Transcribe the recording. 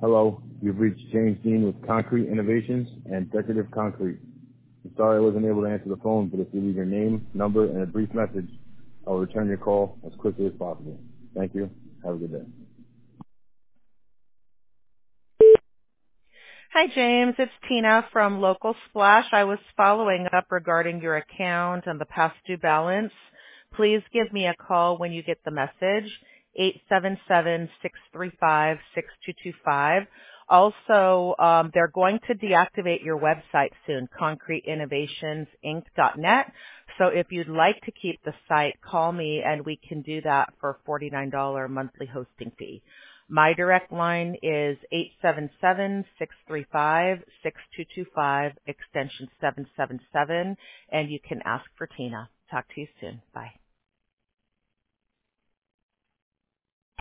Hello, you've reached James Dean with Concrete Innovations and Decorative Concrete. I'm sorry I wasn't able to answer the phone, but if you leave your name, number, and a brief message, I'll return your call as quickly as possible. Thank you. Have a good day. Hi, James. It's Tina from Local Splash. I was following up regarding your account and the past due balance. Please give me a call when you get the message, 877-635-6225. Also, they're going to deactivate your website soon, concreteinnovationsinc.net. So if you'd like to keep the site, call me and we can do that for a $49 monthly hosting fee. My direct line is 877-635-6225, extension 777, and you can ask for Tina. Talk to you soon. Bye.